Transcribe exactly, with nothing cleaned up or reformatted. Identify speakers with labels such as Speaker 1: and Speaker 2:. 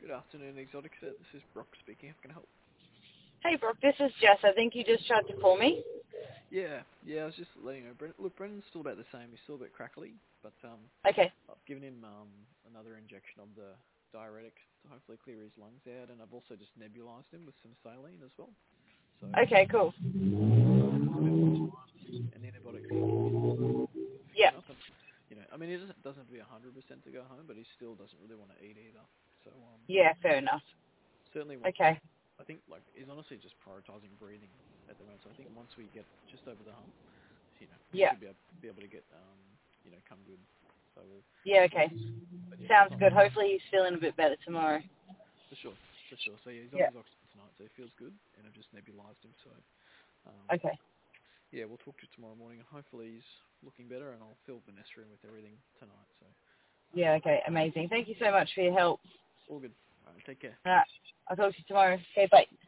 Speaker 1: Good afternoon, Exotic Set. This is Brock speaking. How can I help?
Speaker 2: Hey, Brooke, this is Jess. I think you just tried to call me.
Speaker 1: Yeah, yeah. I was just letting you know. Brendan, look, Brendan's still about the same. He's still a bit crackly, but um,
Speaker 2: Okay.
Speaker 1: I've given him um another injection of the diuretic to hopefully clear his lungs out, and I've also just nebulized him with some saline as well. So
Speaker 2: Okay, cool.
Speaker 1: a bit more time and antibiotics kick in.
Speaker 2: Yeah.
Speaker 1: Nothing, you know. I mean, it doesn't doesn't have to be a hundred percent to go home, but he still doesn't really want to eat either. So um,
Speaker 2: Yeah, fair enough.
Speaker 1: certainly once
Speaker 2: Okay.
Speaker 1: I think like he's honestly just prioritizing breathing at the moment. So I think once we get just over the hump, you know, we
Speaker 2: Yeah.
Speaker 1: should be able, be able to get um, you know, come good. So we'll,
Speaker 2: Yeah, okay.
Speaker 1: but yeah,
Speaker 2: Sounds
Speaker 1: not
Speaker 2: good. Hopefully he's feeling a bit better tomorrow.
Speaker 1: for sure, for sure. So yeah, he's off
Speaker 2: Yeah.
Speaker 1: his oxygen tonight, so he feels good, and I've just nebulized him. So um,
Speaker 2: Okay.
Speaker 1: yeah, we'll talk to you tomorrow morning, and hopefully he's looking better, and I'll fill Vanessa in with everything tonight. So
Speaker 2: Yeah,
Speaker 1: um,
Speaker 2: okay. Amazing. Thank you so much for your help.
Speaker 1: all good. All right, take care.
Speaker 2: All right. I'll talk to you tomorrow. Okay, bye.